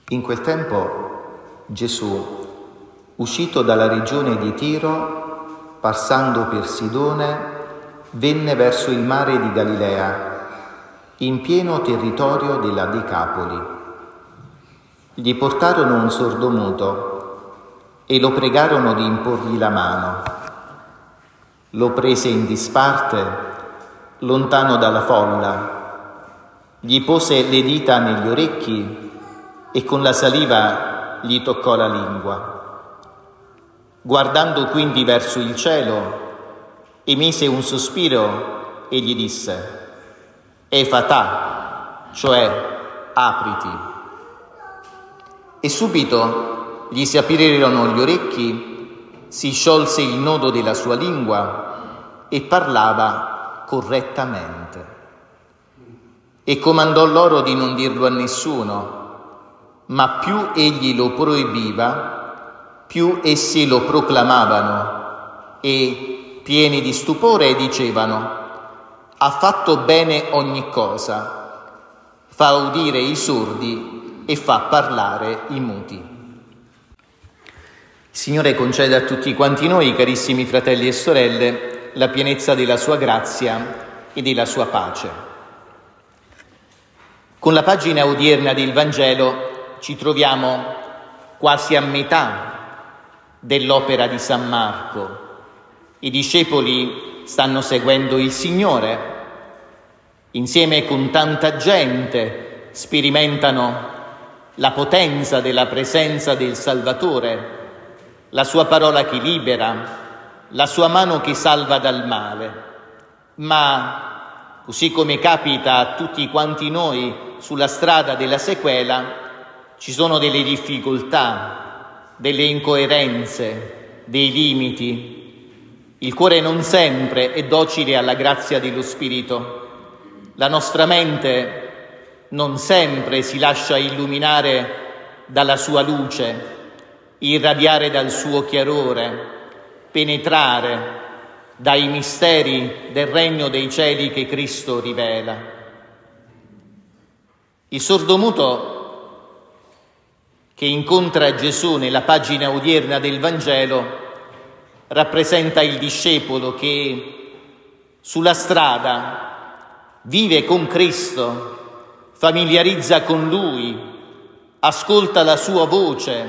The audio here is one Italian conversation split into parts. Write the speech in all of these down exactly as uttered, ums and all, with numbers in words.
In quel tempo Gesù, uscito dalla regione di Tiro, passando per Sidone, venne verso il mare di Galilea, in pieno territorio della Decapoli. Gli portarono un sordomuto e lo pregarono di imporgli la mano. Lo prese in disparte, lontano dalla folla, gli pose le dita negli orecchi e con la saliva gli toccò la lingua. Guardando quindi verso il cielo, emise un sospiro e gli disse: Efatà, cioè apriti. E subito gli si aprirono gli orecchi, si sciolse il nodo della sua lingua e parlava correttamente. E comandò loro di non dirlo a nessuno, ma più egli lo proibiva, più essi lo proclamavano e, pieni di stupore, dicevano: ha fatto bene ogni cosa, fa udire i sordi e fa parlare i muti. Il Signore conceda a tutti quanti noi, carissimi fratelli e sorelle, la pienezza della sua grazia e della sua pace. Con la pagina odierna del Vangelo ci troviamo quasi a metà dell'opera di San Marco. I discepoli stanno seguendo il Signore, insieme con tanta gente sperimentano la potenza della presenza del Salvatore, la sua parola che libera, la sua mano che salva dal male. Ma, così come capita a tutti quanti noi sulla strada della sequela, ci sono delle difficoltà, delle incoerenze, dei limiti. Il cuore non sempre è docile alla grazia dello Spirito. La nostra mente non sempre si lascia illuminare dalla sua luce, irradiare dal suo chiarore, penetrare dai misteri del regno dei cieli che Cristo rivela. Il sordomuto che incontra Gesù nella pagina odierna del Vangelo rappresenta il discepolo che sulla strada vive con Cristo, familiarizza con Lui, ascolta la sua voce,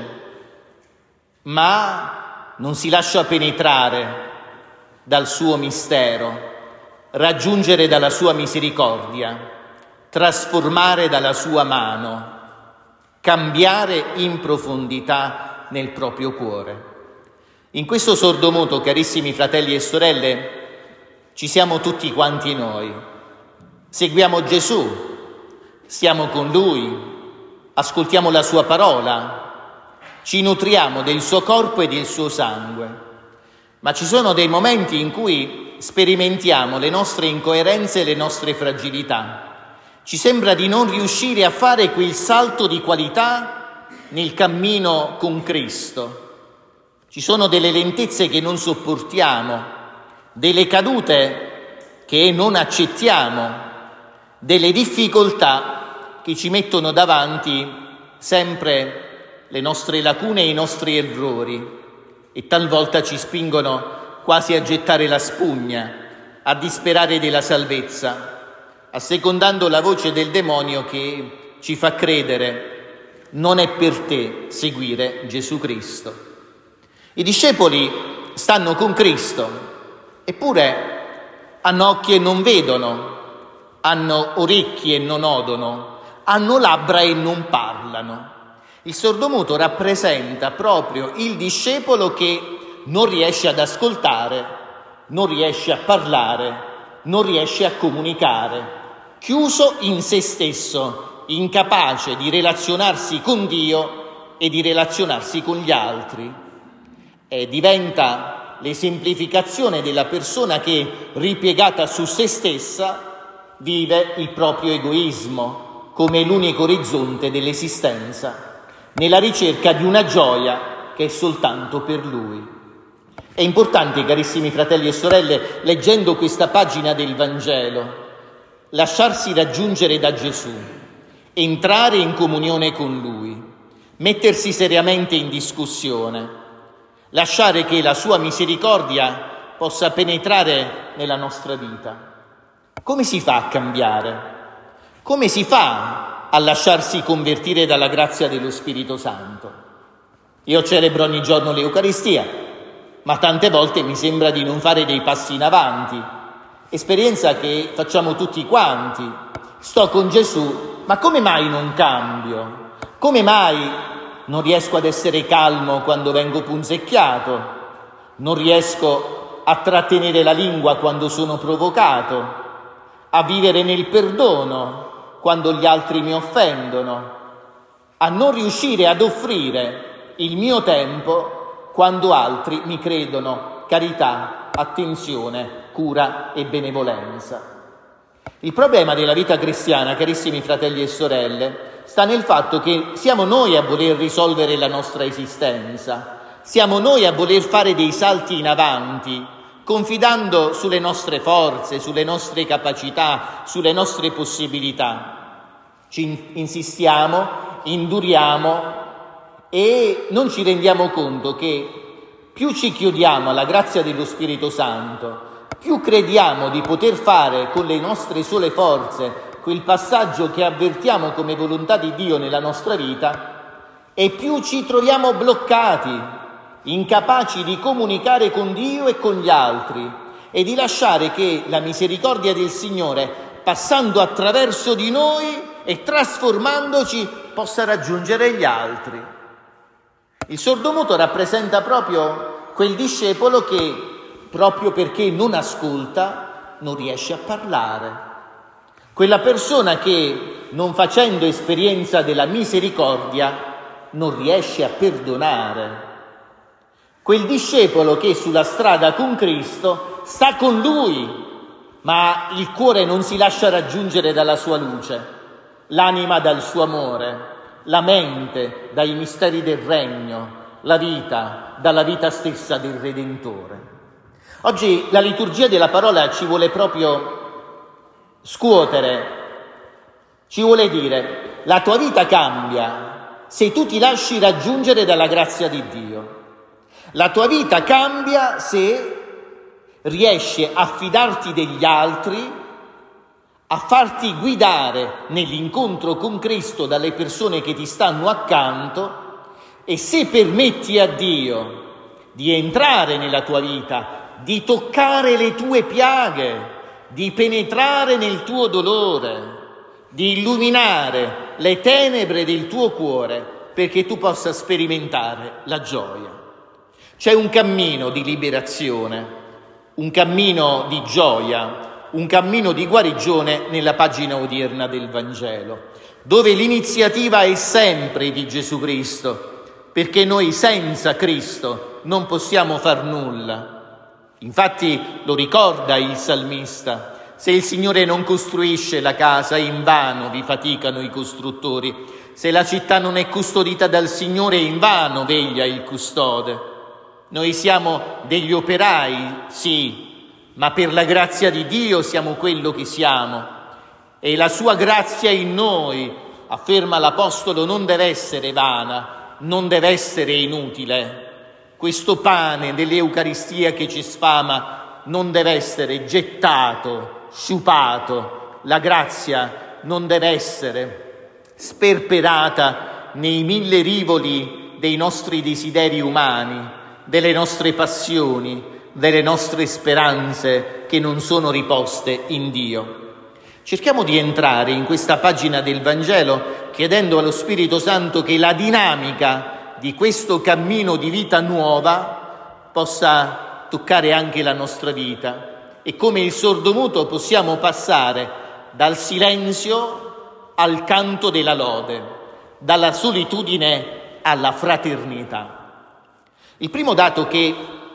ma non si lascia penetrare dal suo mistero, raggiungere dalla sua misericordia, trasformare dalla sua mano, cambiare in profondità nel proprio cuore. In questo sordomuto, carissimi fratelli e sorelle, ci siamo tutti quanti noi. Seguiamo Gesù, stiamo con Lui, ascoltiamo la sua parola, ci nutriamo del suo corpo e del suo sangue. Ma ci sono dei momenti in cui sperimentiamo le nostre incoerenze e le nostre fragilità. Ci sembra di non riuscire a fare quel salto di qualità nel cammino con Cristo. Ci sono delle lentezze che non sopportiamo, delle cadute che non accettiamo, delle difficoltà che ci mettono davanti sempre le nostre lacune e i nostri errori e talvolta ci spingono quasi a gettare la spugna, a disperare della salvezza, assecondando la voce del demonio che ci fa credere non è per te seguire Gesù Cristo. I discepoli stanno con Cristo, eppure hanno occhi e non vedono, hanno orecchi e non odono, hanno labbra e non parlano. Il sordomuto rappresenta proprio il discepolo che non riesce ad ascoltare, non riesce a parlare, non riesce a comunicare, chiuso in se stesso, incapace di relazionarsi con Dio e di relazionarsi con gli altri. E diventa l'esemplificazione della persona che, ripiegata su se stessa, vive il proprio egoismo come l'unico orizzonte dell'esistenza, nella ricerca di una gioia che è soltanto per lui. È importante, carissimi fratelli e sorelle, leggendo questa pagina del Vangelo, lasciarsi raggiungere da Gesù, entrare in comunione con Lui, mettersi seriamente in discussione, lasciare che la sua misericordia possa penetrare nella nostra vita. Come si fa a cambiare? Come si fa a lasciarsi convertire dalla grazia dello Spirito Santo? Io celebro ogni giorno l'Eucaristia, ma tante volte mi sembra di non fare dei passi in avanti. Esperienza che facciamo tutti quanti. Sto con Gesù, ma come mai non cambio? Come mai non riesco ad essere calmo quando vengo punzecchiato? Non riesco a trattenere la lingua quando sono provocato? A vivere nel perdono quando gli altri mi offendono? A non riuscire ad offrire il mio tempo quando altri mi credono carità, attenzione, cura e benevolenza? Il problema della vita cristiana, carissimi fratelli e sorelle, sta nel fatto che siamo noi a voler risolvere la nostra esistenza, siamo noi a voler fare dei salti in avanti, confidando sulle nostre forze, sulle nostre capacità, sulle nostre possibilità. Ci insistiamo, induriamo e non ci rendiamo conto che più ci chiudiamo alla grazia dello Spirito Santo, più crediamo di poter fare con le nostre sole forze quel passaggio che avvertiamo come volontà di Dio nella nostra vita, e più ci troviamo bloccati, incapaci di comunicare con Dio e con gli altri e di lasciare che la misericordia del Signore, passando attraverso di noi e trasformandoci, possa raggiungere gli altri. Il sordomuto rappresenta proprio quel discepolo che, proprio perché non ascolta, non riesce a parlare. Quella persona che, non facendo esperienza della misericordia, non riesce a perdonare. Quel discepolo che sulla strada con Cristo sta con Lui, ma il cuore non si lascia raggiungere dalla sua luce, l'anima dal suo amore, la mente dai misteri del regno, la vita dalla vita stessa del Redentore. Oggi la liturgia della parola ci vuole proprio scuotere, ci vuole dire: la tua vita cambia se tu ti lasci raggiungere dalla grazia di Dio. La tua vita cambia se riesci a fidarti degli altri, a farti guidare nell'incontro con Cristo dalle persone che ti stanno accanto, e se permetti a Dio di entrare nella tua vita, di toccare le tue piaghe, di penetrare nel tuo dolore, di illuminare le tenebre del tuo cuore perché tu possa sperimentare la gioia. C'è un cammino di liberazione, un cammino di gioia, un cammino di guarigione nella pagina odierna del Vangelo, dove l'iniziativa è sempre di Gesù Cristo, perché noi senza Cristo non possiamo far nulla. Infatti lo ricorda il salmista: se il Signore non costruisce la casa, invano vi faticano i costruttori. Se la città non è custodita dal Signore, invano veglia il custode. Noi siamo degli operai, sì, ma per la grazia di Dio siamo quello che siamo. E la sua grazia in noi, afferma l'Apostolo, non deve essere vana, non deve essere inutile. Questo pane dell'Eucaristia che ci sfama non deve essere gettato, sciupato. La grazia non deve essere sperperata nei mille rivoli dei nostri desideri umani, delle nostre passioni, delle nostre speranze che non sono riposte in Dio. Cerchiamo di entrare in questa pagina del Vangelo chiedendo allo Spirito Santo che la dinamica di questo cammino di vita nuova possa toccare anche la nostra vita, e come il sordomuto possiamo passare dal silenzio al canto della lode, dalla solitudine alla fraternità. Il primo dato che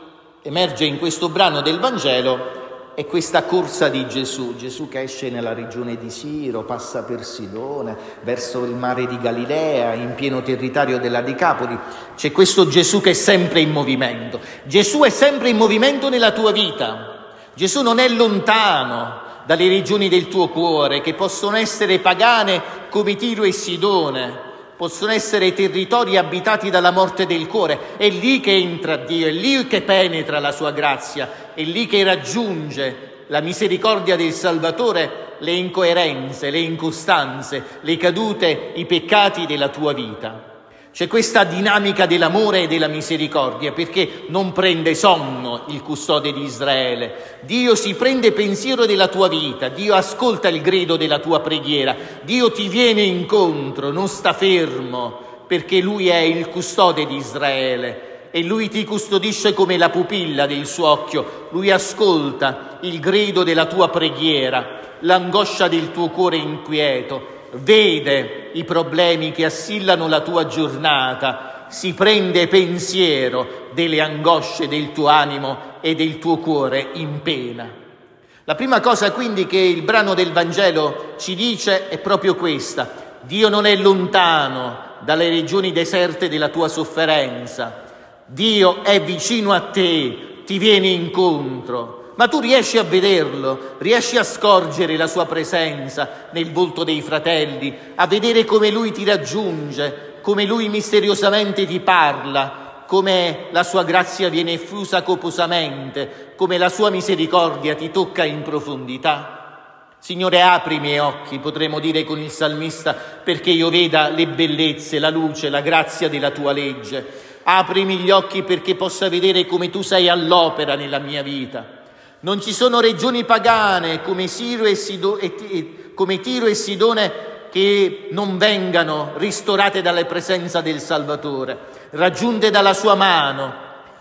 emerge in questo brano del Vangelo è questa corsa di Gesù, Gesù che esce nella regione di Siro, passa per Sidone, verso il mare di Galilea, in pieno territorio della Decapoli. C'è questo Gesù che è sempre in movimento. Gesù è sempre in movimento nella tua vita. Gesù non è lontano dalle regioni del tuo cuore, che possono essere pagane come Tiro e Sidone, possono essere territori abitati dalla morte del cuore. È lì che entra Dio, è lì che penetra la sua grazia, è lì che raggiunge la misericordia del Salvatore le incoerenze, le incostanze, le cadute, i peccati della tua vita. C'è questa dinamica dell'amore e della misericordia, perché non prende sonno il custode di Israele. Dio si prende pensiero della tua vita, Dio ascolta il grido della tua preghiera, Dio ti viene incontro, non sta fermo, perché Lui è il custode di Israele e Lui ti custodisce come la pupilla del suo occhio. Lui ascolta il grido della tua preghiera, l'angoscia del tuo cuore inquieto, vede i problemi che assillano la tua giornata, si prende pensiero delle angosce del tuo animo e del tuo cuore in pena. La prima cosa quindi che il brano del Vangelo ci dice è proprio questa: Dio non è lontano dalle regioni deserte della tua sofferenza, Dio è vicino a te, ti viene incontro. Ma tu riesci a vederlo, riesci a scorgere la sua presenza nel volto dei fratelli, a vedere come Lui ti raggiunge, come Lui misteriosamente ti parla, come la sua grazia viene effusa copiosamente, come la sua misericordia ti tocca in profondità. Signore, apri i miei occhi, potremmo dire con il salmista, perché io veda le bellezze, la luce, la grazia della tua legge. Aprimi gli occhi perché possa vedere come tu sei all'opera nella mia vita. Non ci sono regioni pagane come, Siro e Sido, e, come Tiro e Sidone che non vengano ristorate dalla presenza del Salvatore, raggiunte dalla sua mano,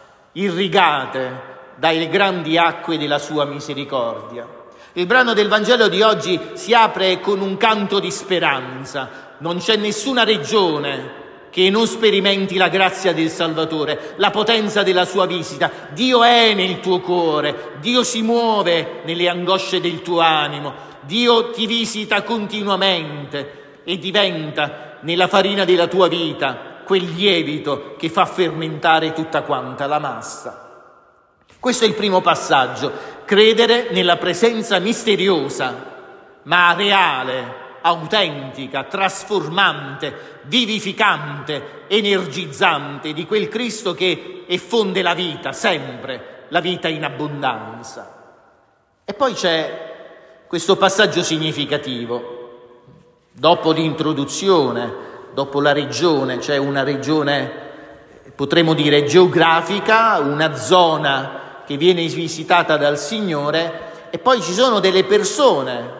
irrigate dalle grandi acque della sua misericordia. Il brano del Vangelo di oggi si apre con un canto di speranza. Non c'è nessuna regione che non sperimenti la grazia del Salvatore, la potenza della sua visita. Dio è nel tuo cuore, Dio si muove nelle angosce del tuo animo, Dio ti visita continuamente e diventa nella farina della tua vita quel lievito che fa fermentare tutta quanta la massa. Questo è il primo passaggio: credere nella presenza misteriosa, ma reale, autentica, trasformante, vivificante, energizzante di quel Cristo che effonde la vita, sempre, la vita in abbondanza. E poi c'è questo passaggio significativo. Dopo l'introduzione, dopo la regione, c'è una regione, potremmo dire, geografica, una zona che viene visitata dal Signore, e poi ci sono delle persone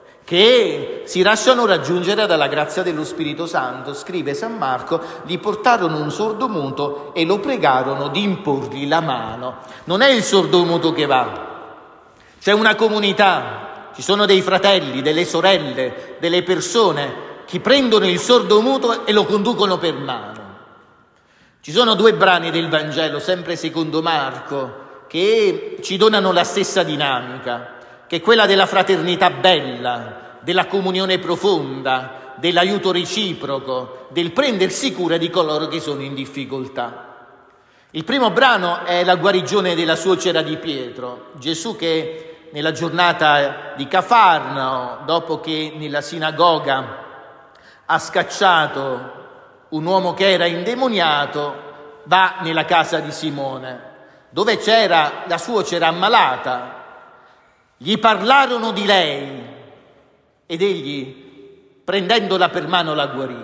che si lasciano raggiungere dalla grazia dello Spirito Santo. Scrive San Marco: gli portarono un sordomuto e lo pregarono di imporgli la mano. Non è il sordomuto che va, c'è una comunità, ci sono dei fratelli, delle sorelle, delle persone che prendono il sordomuto e lo conducono per mano. Ci sono due brani del Vangelo, sempre secondo Marco, che ci donano la stessa dinamica, che è quella della fraternità bella, della comunione profonda, dell'aiuto reciproco, del prendersi cura di coloro che sono in difficoltà. Il primo brano è la guarigione della suocera di Pietro. Gesù che nella giornata di Cafarnao, dopo che nella sinagoga ha scacciato un uomo che era indemoniato, va nella casa di Simone, dove c'era la suocera ammalata. Gli parlarono di lei ed egli, prendendola per mano, la guarì.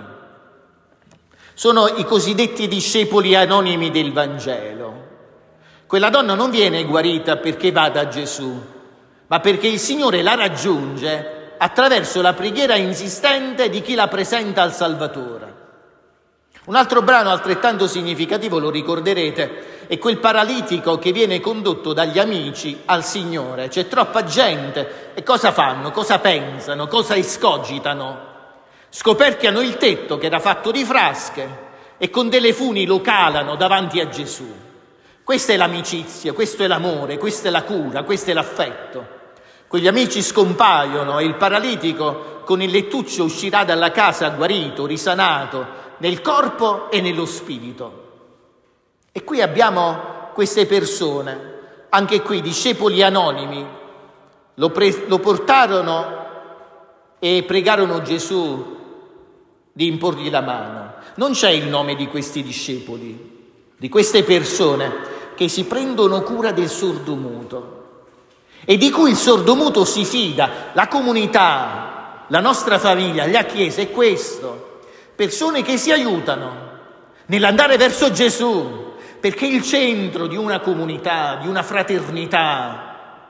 Sono i cosiddetti discepoli anonimi del Vangelo. Quella donna non viene guarita perché va da Gesù, ma perché il Signore la raggiunge attraverso la preghiera insistente di chi la presenta al Salvatore. Un altro brano altrettanto significativo, lo ricorderete, è quel paralitico che viene condotto dagli amici al Signore. C'è troppa gente e cosa fanno? Cosa pensano? Cosa escogitano? Scoperchiano il tetto che era fatto di frasche e con delle funi lo calano davanti a Gesù. Questa è l'amicizia, questo è l'amore, questa è la cura, questo è l'affetto. Quegli amici scompaiono e il paralitico con il lettuccio uscirà dalla casa guarito, risanato, nel corpo e nello spirito. E qui abbiamo queste persone, anche qui discepoli anonimi, lo, pre- lo portarono e pregarono Gesù di imporgli la mano. Non c'è il nome di questi discepoli, di queste persone che si prendono cura del sordomuto e di cui il sordomuto si fida. La comunità, la nostra famiglia, la Chiesa è questo: persone che si aiutano nell'andare verso Gesù, perché il centro di una comunità, di una fraternità,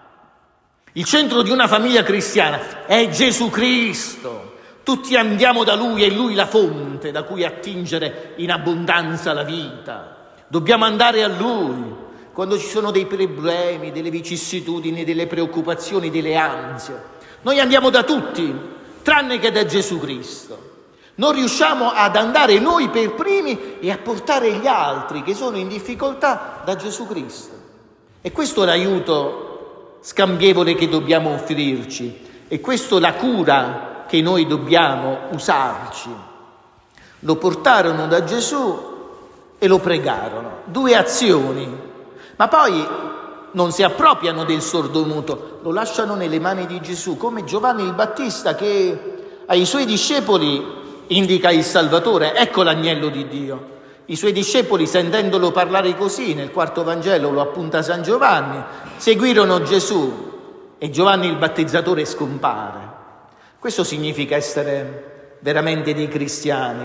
il centro di una famiglia cristiana è Gesù Cristo. Tutti andiamo da Lui, è Lui la fonte da cui attingere in abbondanza la vita. Dobbiamo andare a Lui quando ci sono dei problemi, delle vicissitudini, delle preoccupazioni, delle ansie. Noi andiamo da tutti, tranne che da Gesù Cristo. Non riusciamo ad andare noi per primi e a portare gli altri che sono in difficoltà da Gesù Cristo. E questo è l'aiuto scambievole che dobbiamo offrirci, e questo la cura che noi dobbiamo usarci. Lo portarono da Gesù e lo pregarono. Due azioni. Ma poi non si appropriano del sordomuto, lo lasciano nelle mani di Gesù, come Giovanni il Battista che ai suoi discepoli indica il Salvatore. Ecco l'agnello di Dio. I suoi discepoli, sentendolo parlare così, nel quarto Vangelo lo appunta San Giovanni, seguirono Gesù e Giovanni il Battezzatore scompare. Questo significa essere veramente dei cristiani,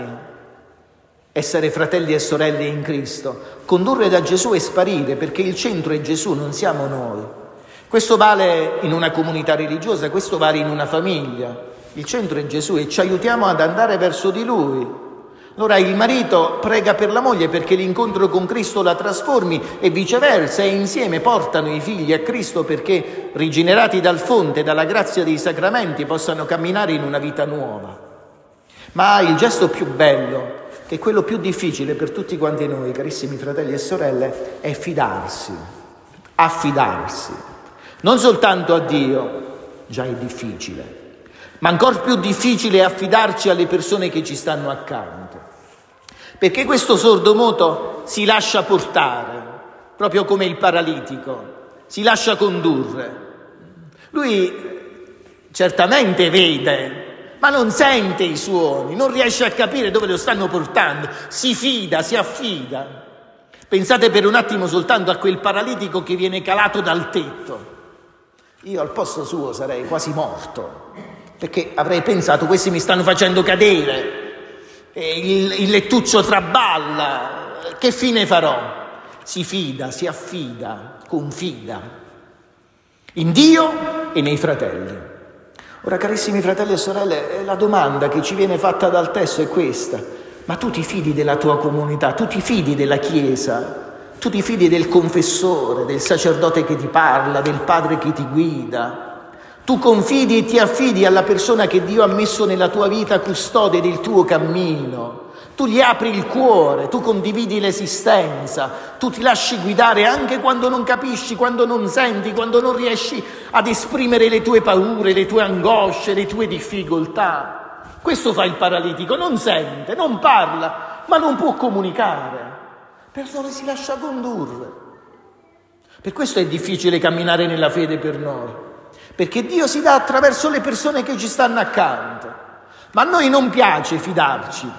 essere fratelli e sorelle in Cristo, condurre da Gesù e sparire, perché il centro è Gesù, non siamo noi. Questo vale in una comunità religiosa, questo vale in una famiglia. Il centro è Gesù e ci aiutiamo ad andare verso di Lui. Allora il marito prega per la moglie perché l'incontro con Cristo la trasformi e viceversa, e insieme portano i figli a Cristo perché, rigenerati dal fonte, dalla grazia dei sacramenti, possano camminare in una vita nuova. Ma il gesto più bello, che è quello più difficile per tutti quanti noi, carissimi fratelli e sorelle, è fidarsi, affidarsi. Non soltanto a Dio, già è difficile, ma ancora più difficile è affidarci alle persone che ci stanno accanto. Perché questo sordomuto si lascia portare, proprio come il paralitico, si lascia condurre. Lui certamente vede, ma non sente i suoni, non riesce a capire dove lo stanno portando, si fida, si affida. Pensate per un attimo soltanto a quel paralitico che viene calato dal tetto. Io al posto suo sarei quasi morto, perché avrei pensato: questi mi stanno facendo cadere, il, il lettuccio traballa, che fine farò? Si fida, si affida, confida in Dio e nei fratelli. Ora, carissimi fratelli e sorelle, la domanda che ci viene fatta dal testo è questa: ma tu ti fidi della tua comunità, tu ti fidi della Chiesa, tu ti fidi del confessore, del sacerdote che ti parla, del padre che ti guida? Tu confidi e ti affidi alla persona che Dio ha messo nella tua vita custode del tuo cammino. Tu gli apri il cuore, tu condividi l'esistenza, tu ti lasci guidare anche quando non capisci, quando non senti, quando non riesci ad esprimere le tue paure, le tue angosce, le tue difficoltà. Questo fa il paralitico: non sente, non parla, ma non può comunicare. Persone si lascia condurre. Per questo è difficile camminare nella fede per noi, perché Dio si dà attraverso le persone che ci stanno accanto. Ma a noi non piace fidarci,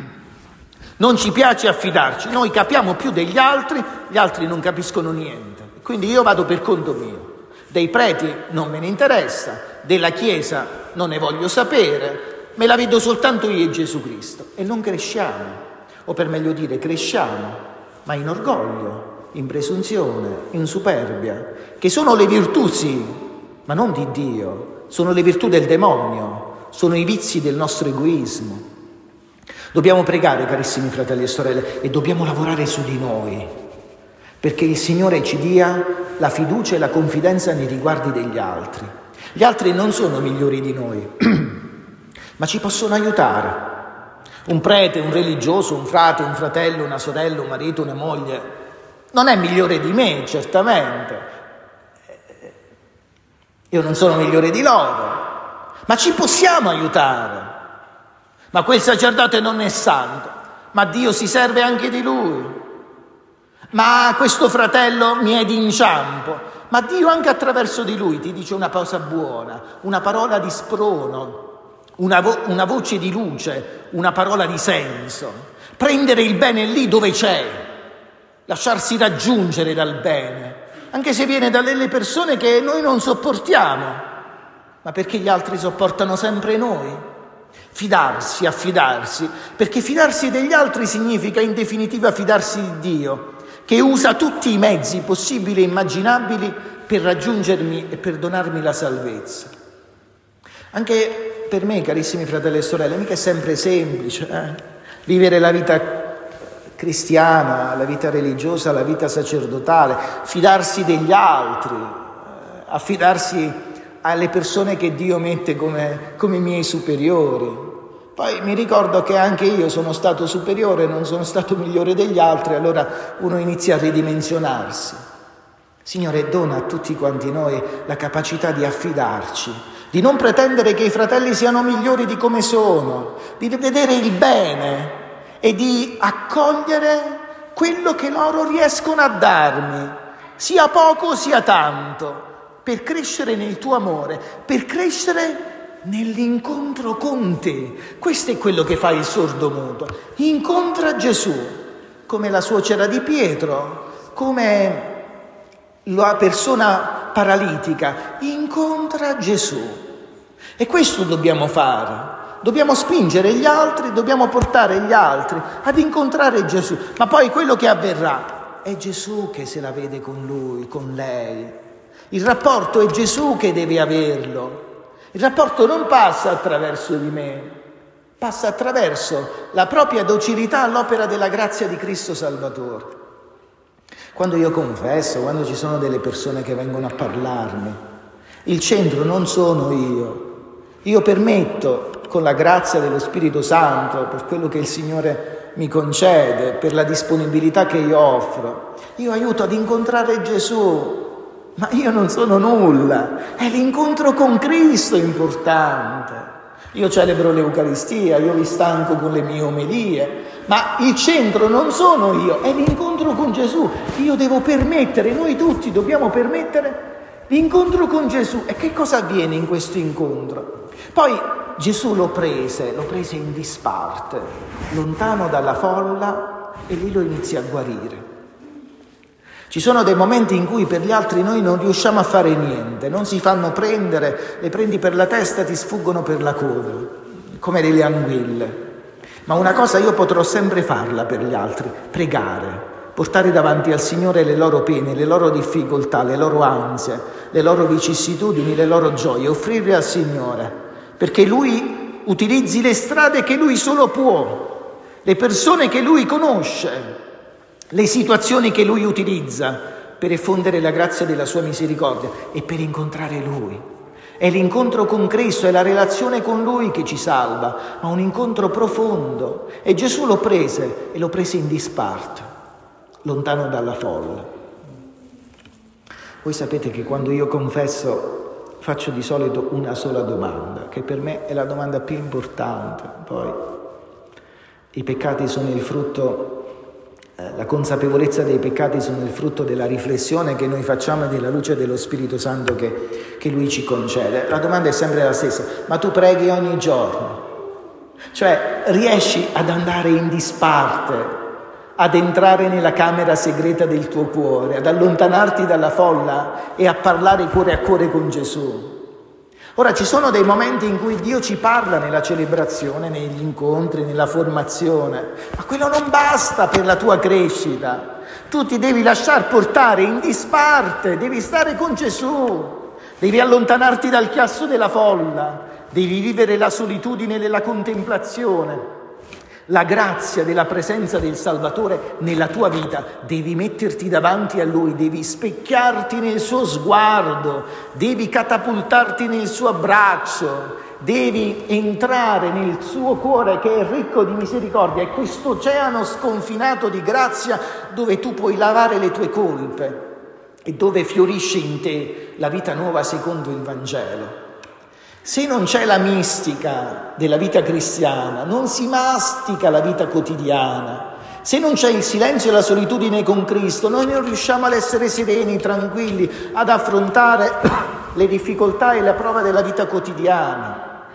non ci piace affidarci, noi capiamo più degli altri, gli altri non capiscono niente. Quindi io vado per conto mio. Dei preti non me ne interessa, della Chiesa non ne voglio sapere, me la vedo soltanto io e Gesù Cristo. E non cresciamo, o per meglio dire cresciamo, ma in orgoglio, in presunzione, in superbia, che sono le virtù sì, ma non di Dio, sono le virtù del demonio, sono i vizi del nostro egoismo. Dobbiamo pregare, carissimi fratelli e sorelle, e dobbiamo lavorare su di noi, perché il Signore ci dia la fiducia e la confidenza nei riguardi degli altri. Gli altri non sono migliori di noi, ma ci possono aiutare. Un prete, un religioso, un frate, un fratello, una sorella, un marito, una moglie, non è migliore di me, certamente. Io non sono migliore di loro, ma ci possiamo aiutare. Ma quel sacerdote non è santo, ma Dio si serve anche di lui. Ma questo fratello mi è d'inciampo, ma Dio anche attraverso di lui ti dice una cosa buona, una parola di sprono. una, vo- una voce di luce, una parola di senso, prendere il bene lì dove c'è, lasciarsi raggiungere dal bene, anche se viene da delle persone che noi non sopportiamo, ma perché gli altri sopportano sempre noi. Fidarsi, affidarsi, perché fidarsi degli altri significa in definitiva fidarsi di Dio, che usa tutti i mezzi possibili e immaginabili per raggiungermi e per donarmi la salvezza. Anche per me, carissimi fratelli e sorelle, mica è sempre semplice eh? vivere la vita cristiana, la vita religiosa, la vita sacerdotale, fidarsi degli altri, eh, affidarsi alle persone che Dio mette come, come miei superiori. Poi mi ricordo che anche io sono stato superiore, non sono stato migliore degli altri, allora uno inizia a ridimensionarsi. Signore, dona a tutti quanti noi la capacità di affidarci, di non pretendere che i fratelli siano migliori di come sono, di vedere il bene e di accogliere quello che loro riescono a darmi, sia poco sia tanto, per crescere nel tuo amore, per crescere nell'incontro con te. Questo è quello che fa il sordomuto. Incontra Gesù, come la suocera di Pietro, come la persona paralitica. Incontra Gesù. E questo dobbiamo fare. Dobbiamo spingere gli altri, dobbiamo portare gli altri ad incontrare Gesù. Ma poi quello che avverrà è Gesù che se la vede con lui, con lei. Il rapporto è Gesù che deve averlo. Il rapporto non passa attraverso di me, passa attraverso la propria docilità all'opera della grazia di Cristo Salvatore. Quando io confesso, quando ci sono delle persone che vengono a parlarmi, il centro non sono io. Io permetto, con la grazia dello Spirito Santo, per quello che il Signore mi concede, per la disponibilità che io offro, io aiuto ad incontrare Gesù. Ma io non sono nulla, è l'incontro con Cristo importante. Io celebro l'Eucaristia, io vi stanco con le mie omelie, ma il centro non sono io, è l'incontro con Gesù. Io devo permettere, noi tutti dobbiamo permettere l'incontro con Gesù. E che cosa avviene in questo incontro? Poi Gesù lo prese, lo prese in disparte, lontano dalla folla, e lì lo inizia a guarire. Ci sono dei momenti in cui per gli altri noi non riusciamo a fare niente, non si fanno prendere, le prendi per la testa, ti sfuggono per la coda, come delle anguille. Ma una cosa io potrò sempre farla per gli altri, pregare, portare davanti al Signore le loro pene, le loro difficoltà, le loro ansie, le loro vicissitudini, le loro gioie, offrirle al Signore, perché Lui utilizzi le strade che Lui solo può, le persone che Lui conosce, le situazioni che Lui utilizza per effondere la grazia della sua misericordia e per incontrare Lui. È l'incontro con Cristo, è la relazione con Lui che ci salva, ma un incontro profondo. E Gesù lo prese e lo prese in disparte, lontano dalla folla. Voi sapete che quando io confesso faccio di solito una sola domanda, che per me è la domanda più importante. Poi i peccati sono il frutto La consapevolezza dei peccati sono il frutto della riflessione che noi facciamo e della luce dello Spirito Santo che, che Lui ci concede. La domanda è sempre la stessa: ma tu preghi ogni giorno? Cioè, riesci ad andare in disparte, ad entrare nella camera segreta del tuo cuore, ad allontanarti dalla folla e a parlare cuore a cuore con Gesù? Ora, ci sono dei momenti in cui Dio ci parla nella celebrazione, negli incontri, nella formazione, ma quello non basta per la tua crescita. Tu ti devi lasciar portare in disparte, devi stare con Gesù, devi allontanarti dal chiasso della folla, devi vivere la solitudine della contemplazione, la grazia della presenza del Salvatore nella tua vita. Devi metterti davanti a Lui, devi specchiarti nel suo sguardo, devi catapultarti nel suo abbraccio, devi entrare nel suo cuore che è ricco di misericordia, è questo oceano sconfinato di grazia dove tu puoi lavare le tue colpe e dove fiorisce in te la vita nuova secondo il Vangelo. Se non c'è la mistica della vita cristiana, non si mastica la vita quotidiana. Se non c'è il silenzio e la solitudine con Cristo, noi non riusciamo ad essere sereni, tranquilli, ad affrontare le difficoltà e la prova della vita quotidiana.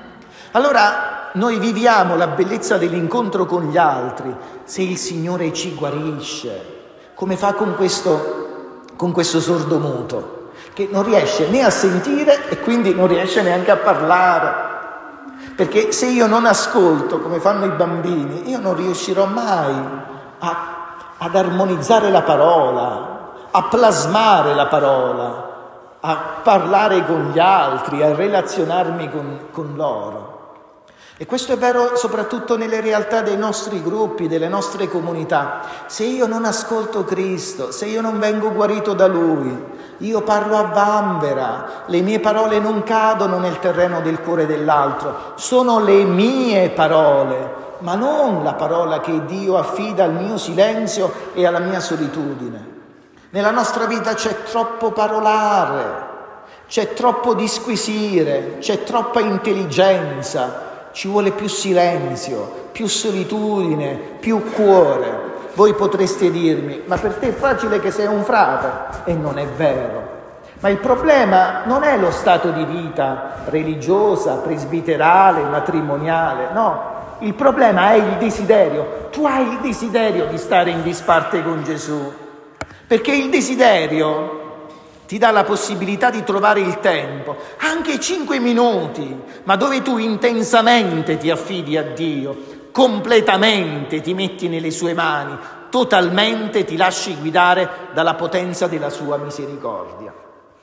Allora noi viviamo la bellezza dell'incontro con gli altri se il Signore ci guarisce, come fa con questo, con questo sordomuto, che non riesce né a sentire e quindi non riesce neanche a parlare. Perché se io non ascolto come fanno i bambini, io non riuscirò mai a, ad armonizzare la parola, a plasmare la parola, a parlare con gli altri, a relazionarmi con, con loro. E questo è vero soprattutto nelle realtà dei nostri gruppi, delle nostre comunità. Se io non ascolto Cristo, se io non vengo guarito da Lui, io parlo a vanvera, le mie parole non cadono nel terreno del cuore dell'altro, sono le mie parole, ma non la parola che Dio affida al mio silenzio e alla mia solitudine. Nella nostra vita c'è troppo parolare, c'è troppo disquisire, c'è troppa intelligenza, ci vuole più silenzio, più solitudine, più cuore. Voi potreste dirmi, ma per te è facile che sei un frate, e non è vero. Ma il problema non è lo stato di vita religiosa, presbiterale, matrimoniale, no. Il problema è il desiderio. Tu hai il desiderio di stare in disparte con Gesù, perché il desiderio ti dà la possibilità di trovare il tempo, anche cinque minuti, ma dove tu intensamente ti affidi a Dio, completamente ti metti nelle sue mani, totalmente ti lasci guidare dalla potenza della sua misericordia.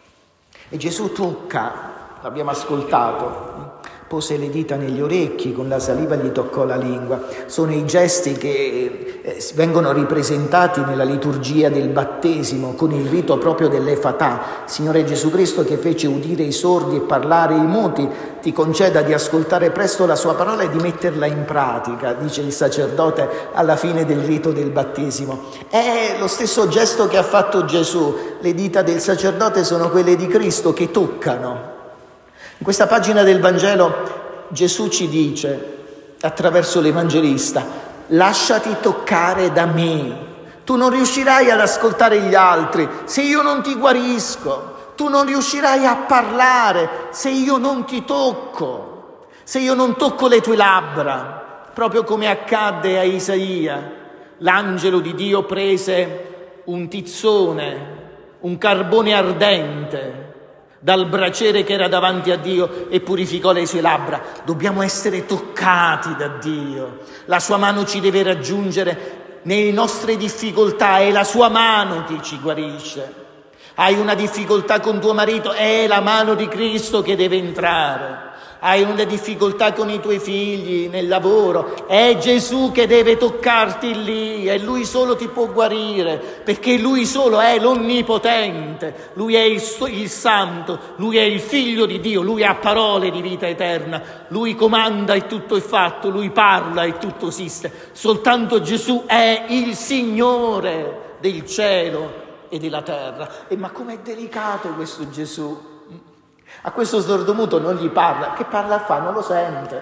E Gesù tocca, l'abbiamo ascoltato, pose le dita negli orecchi, con la saliva gli toccò la lingua. Sono i gesti che eh, vengono ripresentati nella liturgia del battesimo con il rito proprio dell'Efatà. Signore Gesù Cristo, che fece udire i sordi e parlare i muti, ti conceda di ascoltare presto la sua parola e di metterla in pratica, dice il sacerdote alla fine del rito del battesimo. È lo stesso gesto che ha fatto Gesù. Le dita del sacerdote sono quelle di Cristo che toccano. In questa pagina del Vangelo Gesù ci dice, attraverso l'Evangelista, lasciati toccare da me. Tu non riuscirai ad ascoltare gli altri se io non ti guarisco. Tu non riuscirai a parlare se io non ti tocco, se io non tocco le tue labbra, proprio come accadde a Isaia. L'angelo di Dio prese un tizzone, un carbone ardente dal braciere che era davanti a Dio e purificò le sue labbra. Dobbiamo essere toccati da Dio. La sua mano ci deve raggiungere nelle nostre difficoltà, è la sua mano che ci guarisce. Hai una difficoltà con tuo marito, è la mano di Cristo che deve entrare. Hai una difficoltà con i tuoi figli, nel lavoro, è Gesù che deve toccarti lì, e Lui solo ti può guarire, perché Lui solo è l'Onnipotente, Lui è il, il Santo, Lui è il Figlio di Dio, Lui ha parole di vita eterna, Lui comanda e tutto è fatto, Lui parla e tutto esiste. Soltanto Gesù è il Signore del cielo e della terra. E ma com'è delicato questo Gesù! A questo sordomuto non gli parla, che parla a fa? Non lo sente.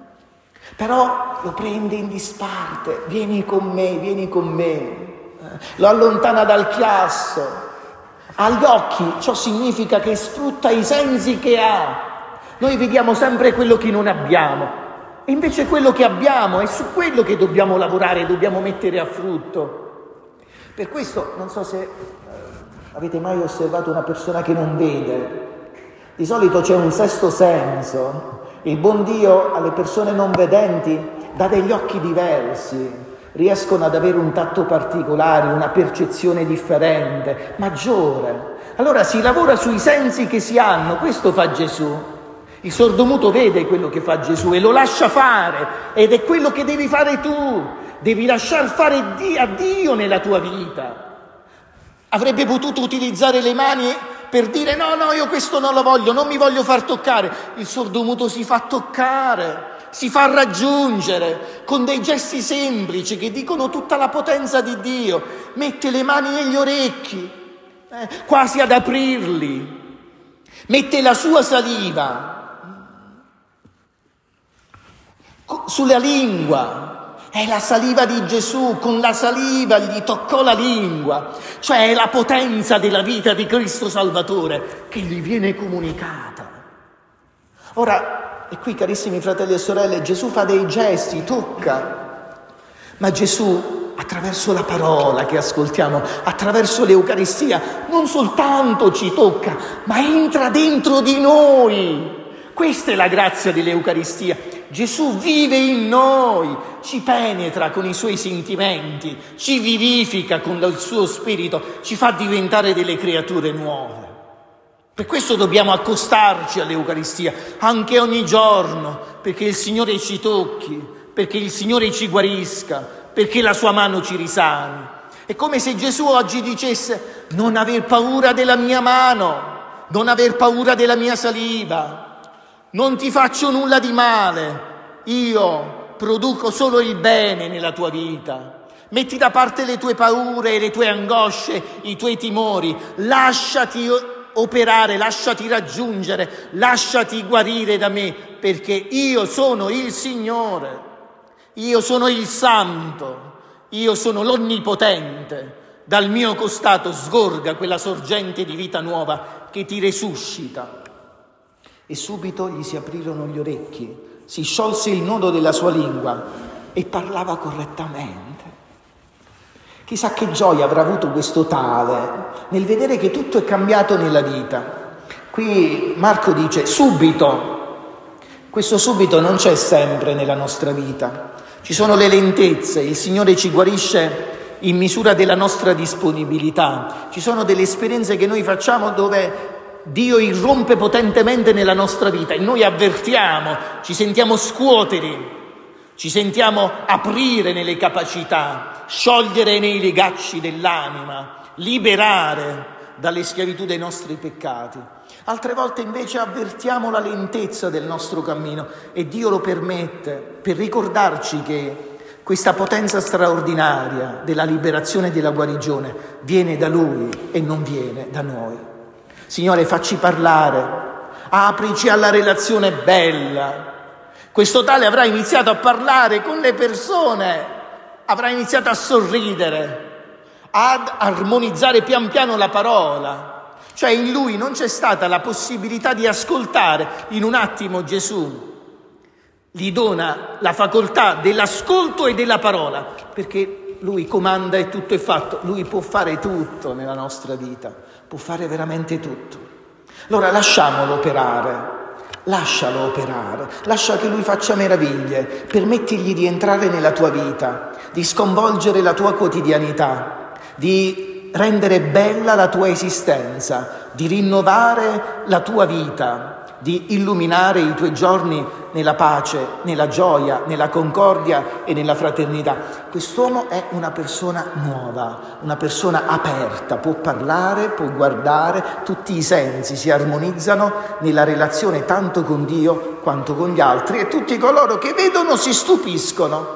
Però lo prende in disparte, vieni con me, vieni con me. Lo allontana dal chiasso. Agli occhi, ciò significa che sfrutta i sensi che ha. Noi vediamo sempre quello che non abbiamo, e invece quello che abbiamo è su quello che dobbiamo lavorare, dobbiamo mettere a frutto. Per questo, non so se eh, avete mai osservato una persona che non vede. Di solito c'è un sesto senso. Il buon Dio alle persone non vedenti dà degli occhi diversi, riescono ad avere un tatto particolare, una percezione differente, maggiore. Allora si lavora sui sensi che si hanno, questo fa Gesù. Il sordomuto vede quello che fa Gesù e lo lascia fare, ed è quello che devi fare tu. Devi lasciar fare a Dio nella tua vita. Avrebbe potuto utilizzare le mani per dire no, no, io questo non lo voglio, non mi voglio far toccare. Il sordomuto si fa toccare, si fa raggiungere con dei gesti semplici che dicono tutta la potenza di Dio. Mette le mani negli orecchi, eh, quasi ad aprirli, mette la sua saliva sulla lingua. È la saliva di Gesù, con la saliva gli toccò la lingua, cioè è la potenza della vita di Cristo Salvatore che gli viene comunicata. Ora, E qui, carissimi fratelli e sorelle, Gesù fa dei gesti, tocca. Ma Gesù, attraverso la parola che ascoltiamo, attraverso l'Eucaristia, non soltanto ci tocca, ma entra dentro di noi. Questa è la grazia dell'Eucaristia. Gesù vive in noi, ci penetra con i suoi sentimenti, ci vivifica con il suo spirito, ci fa diventare delle creature nuove. Per questo dobbiamo accostarci all'Eucaristia anche ogni giorno, perché il Signore ci tocchi, perché il Signore ci guarisca, perché la sua mano ci risani. È come se Gesù oggi dicesse: non aver paura della mia mano, non aver paura della mia saliva, non ti faccio nulla di male, io produco solo il bene nella tua vita. Metti da parte le tue paure, le tue angosce, i tuoi timori, lasciati operare, lasciati raggiungere, lasciati guarire da me, perché io sono il Signore, io sono il Santo, io sono l'Onnipotente. Dal mio costato sgorga quella sorgente di vita nuova che ti resuscita. E subito gli si aprirono gli orecchi, si sciolse il nodo della sua lingua e parlava correttamente. Chissà che gioia avrà avuto questo tale nel vedere che tutto è cambiato nella vita. Qui Marco dice subito. Questo subito non c'è sempre nella nostra vita. Ci sono le lentezze, il Signore ci guarisce in misura della nostra disponibilità. Ci sono delle esperienze che noi facciamo dove Dio irrompe potentemente nella nostra vita e noi avvertiamo, ci sentiamo scuotere, ci sentiamo aprire nelle capacità, sciogliere nei legacci dell'anima, liberare dalle schiavitù dei nostri peccati. Altre volte invece avvertiamo la lentezza del nostro cammino e Dio lo permette per ricordarci che questa potenza straordinaria della liberazione e della guarigione viene da Lui e non viene da noi. Signore, facci parlare, aprici alla relazione bella. Questo tale avrà iniziato a parlare con le persone, avrà iniziato a sorridere, ad armonizzare pian piano la parola. Cioè in lui non c'è stata la possibilità di ascoltare. In un attimo Gesù gli dona la facoltà dell'ascolto e della parola, perché lui comanda e tutto è fatto. Lui può fare tutto nella nostra vita, può fare veramente tutto. Allora lasciamolo operare. Lascialo operare, lascia che Lui faccia meraviglie, permettigli di entrare nella tua vita, di sconvolgere la tua quotidianità, di rendere bella la tua esistenza, di rinnovare la tua vita, di illuminare i tuoi giorni nella pace, nella gioia, nella concordia e nella fraternità. Quest'uomo è una persona nuova, una persona aperta, può parlare, può guardare, tutti i sensi si armonizzano nella relazione tanto con Dio quanto con gli altri e tutti coloro che vedono si stupiscono,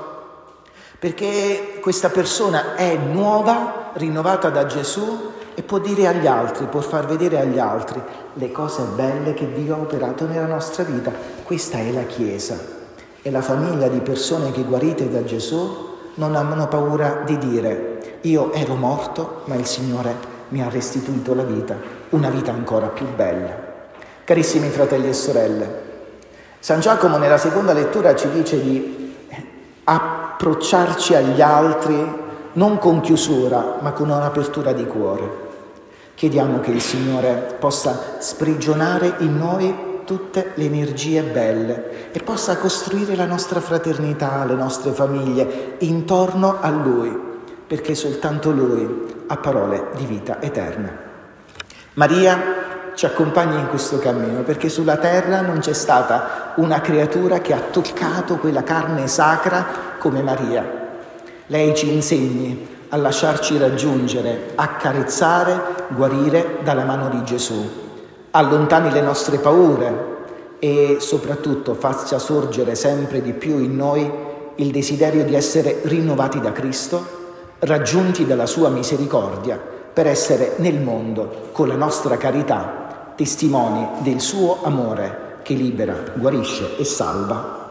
perché questa persona è nuova, rinnovata da Gesù e può dire agli altri, può far vedere agli altri le cose belle che Dio ha operato nella nostra vita. Questa è la Chiesa, è la famiglia di persone che guarite da Gesù non hanno paura di dire: io ero morto ma il Signore mi ha restituito la vita, una vita ancora più bella. Carissimi fratelli e sorelle, San Giacomo nella seconda lettura ci dice di approcciarci agli altri non con chiusura, ma con un'apertura di cuore. Chiediamo che il Signore possa sprigionare in noi tutte le energie belle e possa costruire la nostra fraternità, le nostre famiglie intorno a Lui, perché soltanto Lui ha parole di vita eterna. Maria ci accompagna in questo cammino, perché sulla terra non c'è stata una creatura che ha toccato quella carne sacra come Maria. Lei ci insegni a lasciarci raggiungere, accarezzare, guarire dalla mano di Gesù. Allontani le nostre paure e soprattutto faccia sorgere sempre di più in noi il desiderio di essere rinnovati da Cristo, raggiunti dalla sua misericordia, per essere nel mondo con la nostra carità testimoni del suo amore che libera, guarisce e salva.